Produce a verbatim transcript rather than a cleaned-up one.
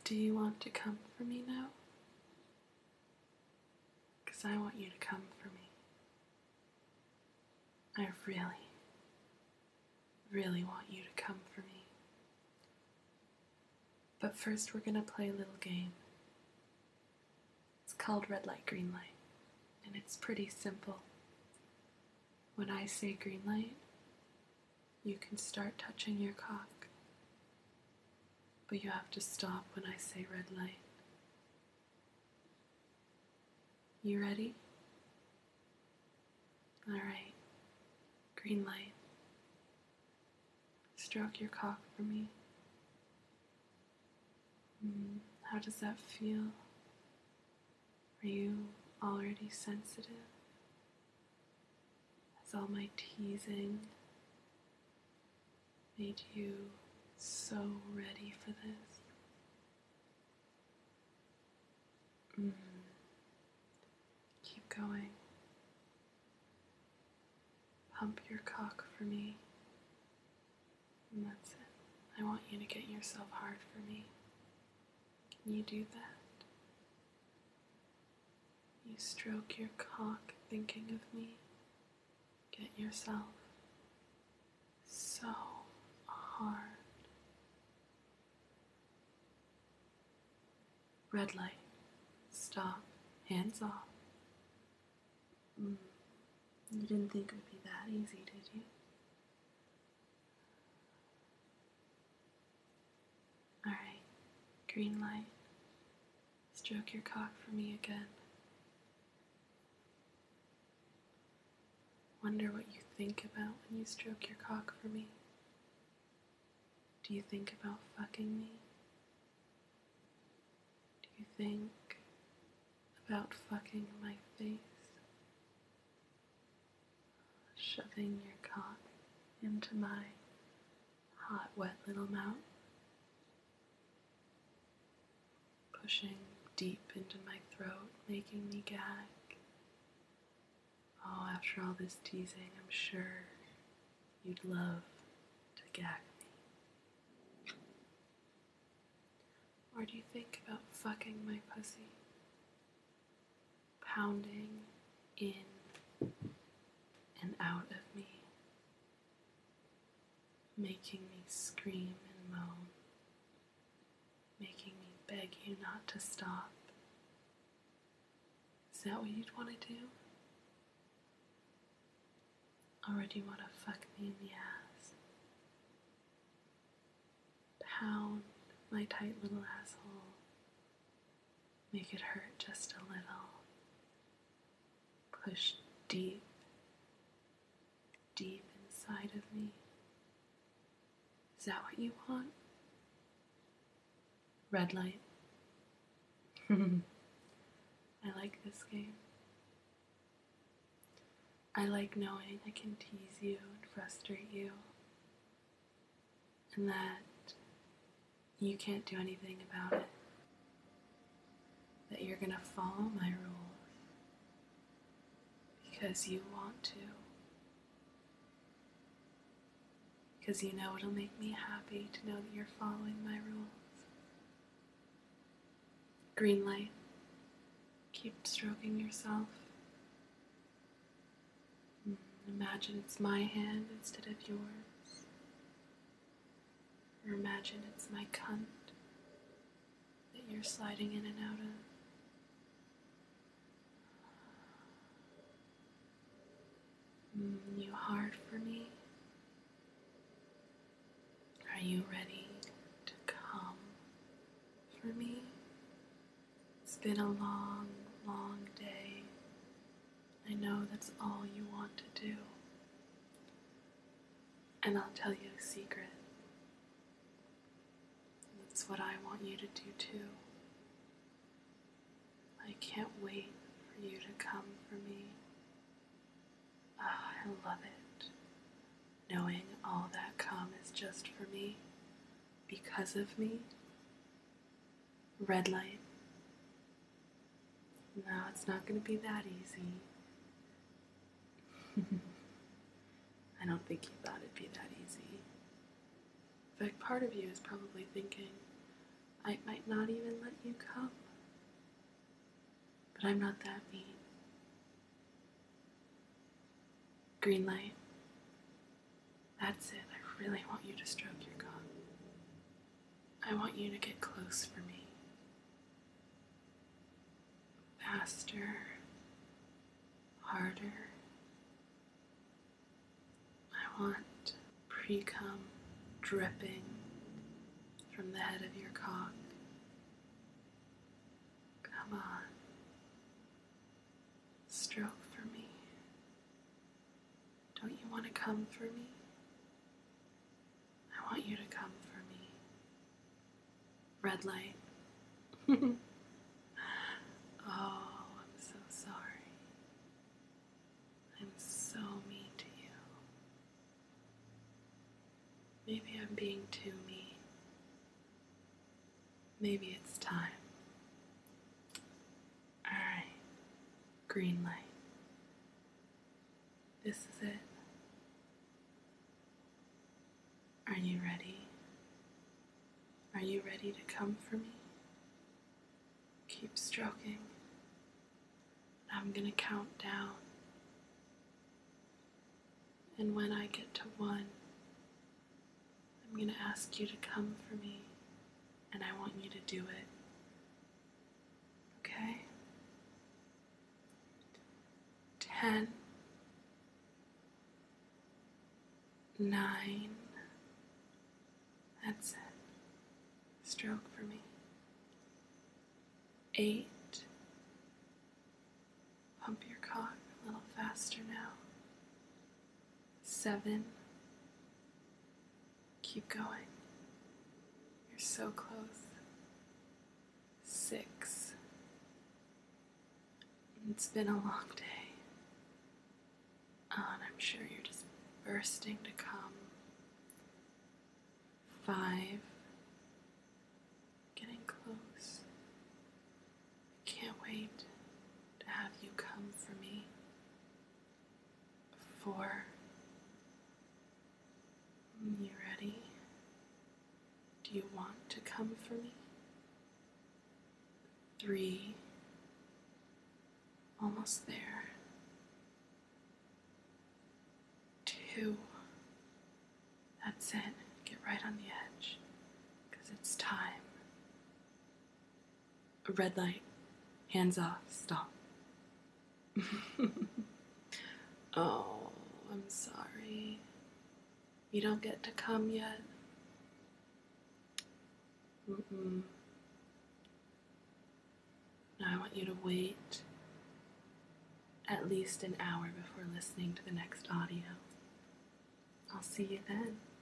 Do you want to come for me now? Because I want you to come for me. I really, really want you to come for me. But first we're going to play a little game. It's called Red Light, Green Light, and it's pretty simple. When I say green light, you can start touching your cock, but you have to stop when I say red light. You ready? Alright, green light. Stroke your cock for me. Mm, how does that feel? Are you already sensitive? Has all my teasing made you so ready for this? Mm. Keep going. Pump your cock for me. And that's it. I want you to get yourself hard for me. Can you do that? You stroke your cock thinking of me. Get yourself so hard. Red light. Stop. Hands off. Mm. You didn't think it would be that easy, did you? Alright. Green light. Stroke your cock for me again. Wonder what you think about when you stroke your cock for me. Do you think about fucking me? Do you think about fucking my face? Shoving your cock into my hot, wet little mouth? Pushing deep into my throat, making me gag? Oh, after all this teasing, I'm sure you'd love to gag me. Or do you think about fucking my pussy? Pounding in and out of me, making me scream and moan, making me beg you not to stop? Is that what you'd want to do? Or do you want to fuck me in the ass? Pound my tight little asshole. Make it hurt just a little. Push deep, deep inside of me. Is that what you want? Red light. I like this game. I like knowing I can tease you and frustrate you, and that you can't do anything about it. That you're gonna follow my rules because you want to. Because you know it'll make me happy to know that you're following my rules. Green light. Keep stroking yourself. Imagine it's my hand instead of yours. Or imagine it's my cunt that you're sliding in and out of. Mm, you hard for me? Are you ready to come for me? It's been a long, long day. I know that's all you want to do. And I'll tell you a secret. That's what I want you to do too. I can't wait for you to come for me. Ah, I love it. Knowing all that cum is just for me, because of me. Red light. No, it's not going to be that easy. I don't think you thought it'd be that easy. In fact, part of you is probably thinking, I might not even let you come. But I'm not that mean. Green light. That's it. I really want you to stroke your cock. I want you to get close for me. Faster. Harder. I want pre-cum dripping from the head of your cock. Come on. Stroke for me. Don't you want to come for me? I want you to come for me. Red light. Oh, I'm so sorry. I'm so mean to you. Maybe I'm being too mean. Maybe it's time. Alright. Green light. This is it. Are you ready? Are you ready to come for me? Keep stroking. I'm gonna count down. And when I get to one, I'm gonna ask you to come for me. And I want you to do it. Okay? Ten. Nine. That's it. Stroke for me. Eight. Pump your cock a little faster now. Seven. Keep going. You're so close. Six. It's been a long day. Oh, and I'm sure you're just bursting to come. Five. Getting close. I can't wait to have you come for me. Four. You ready? Do you want to come for me? Three. Almost there. Two. That's it. Get right on the edge, because it's time. A red light. Hands off. Stop. Oh, I'm sorry. You don't get to come yet? Mm-mm. Now I want you to wait at least an hour before listening to the next audio. I'll see you then.